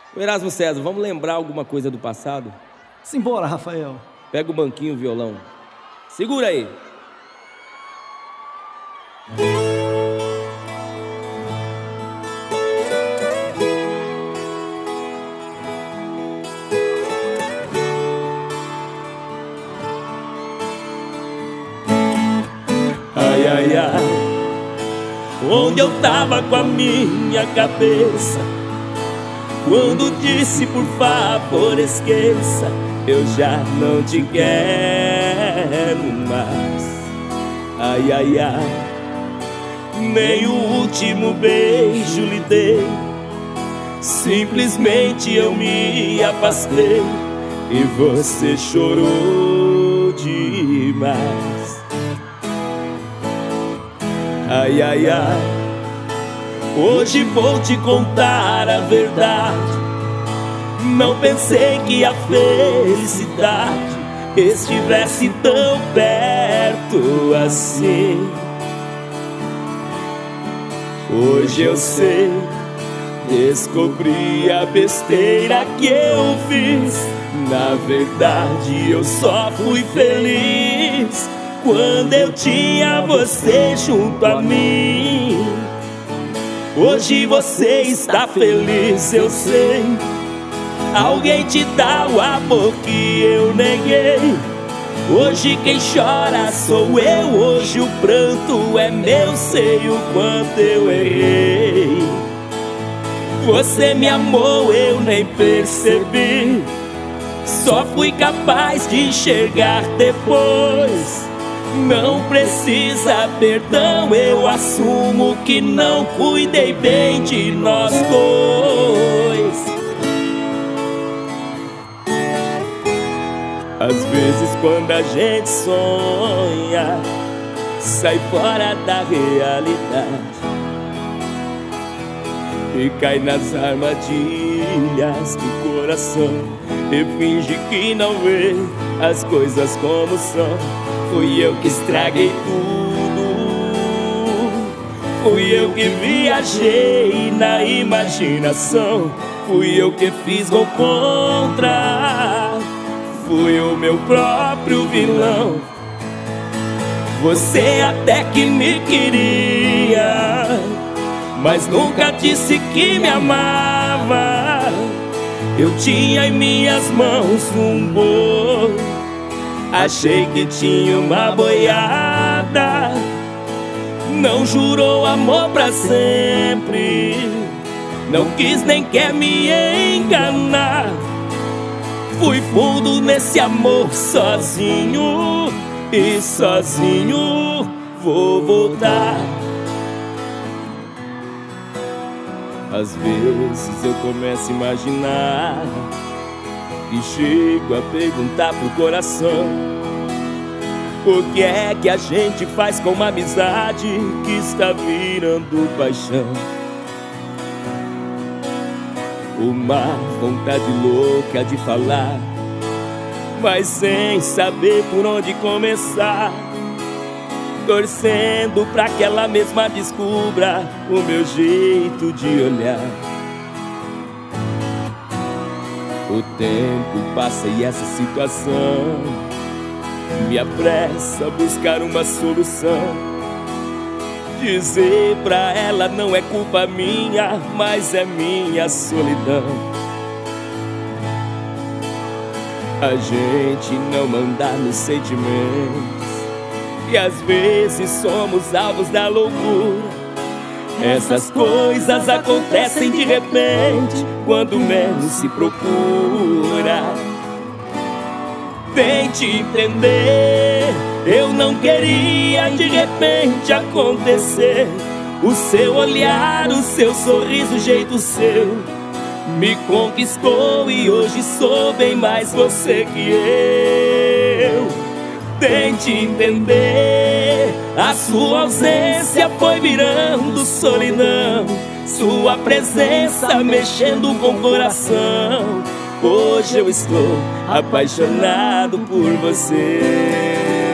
O Erasmo César, vamos lembrar alguma coisa do passado? Simbora, Rafael. Pega o banquinho, o violão. Segura aí. Ai, ai, ai, onde eu tava com a minha cabeça quando disse por favor esqueça, eu já não te quero mais. Ai, ai, ai, nem o último beijo lhe dei, simplesmente eu me afastei e você chorou demais. Ai, ai, ai, hoje vou te contar a verdade. Não pensei que a felicidade estivesse tão perto assim. Hoje eu sei, descobri a besteira que eu fiz. Na verdade eu só fui feliz quando eu tinha você junto a mim. Hoje você está feliz, eu sei. Alguém te dá o amor que eu neguei. Hoje quem chora sou eu. Hoje o pranto é meu, sei o quanto eu errei. Você me amou, eu nem percebi. Só fui capaz de enxergar depois. Não precisa perdão, eu assumo que não cuidei bem de nós dois. Às vezes quando a gente sonha, sai fora da realidade e cai nas armadilhas do coração e finge que não vê as coisas como são. Fui eu que estraguei tudo, fui eu que viajei na imaginação, fui eu que fiz gol contra, fui o meu próprio vilão. Você até que me queria, mas nunca disse que me amava. Eu tinha em minhas mãos um boi, achei que tinha uma boiada. Não jurou amor pra sempre, não quis nem quer me enganar. Fui fundo nesse amor sozinho, e sozinho vou voltar. Às vezes eu começo a imaginar e chego a perguntar pro coração: por que é que a gente faz com uma amizade que está virando paixão? Uma vontade louca de falar, mas sem saber por onde começar, torcendo pra que ela mesma descubra o meu jeito de olhar. O tempo passa e essa situação me apressa a buscar uma solução. Dizer pra ela não é culpa minha, mas é minha solidão. A gente não manda nos sentimentos e às vezes somos alvos da loucura. Essas coisas acontecem de repente, quando menos se procura. Tente entender, eu não queria de repente acontecer. O seu olhar, o seu sorriso, o jeito seu me conquistou e hoje sou bem mais você que eu. Tente entender, a sua ausência foi virando solidão, sua presença mexendo com o coração. Hoje eu estou apaixonado por você.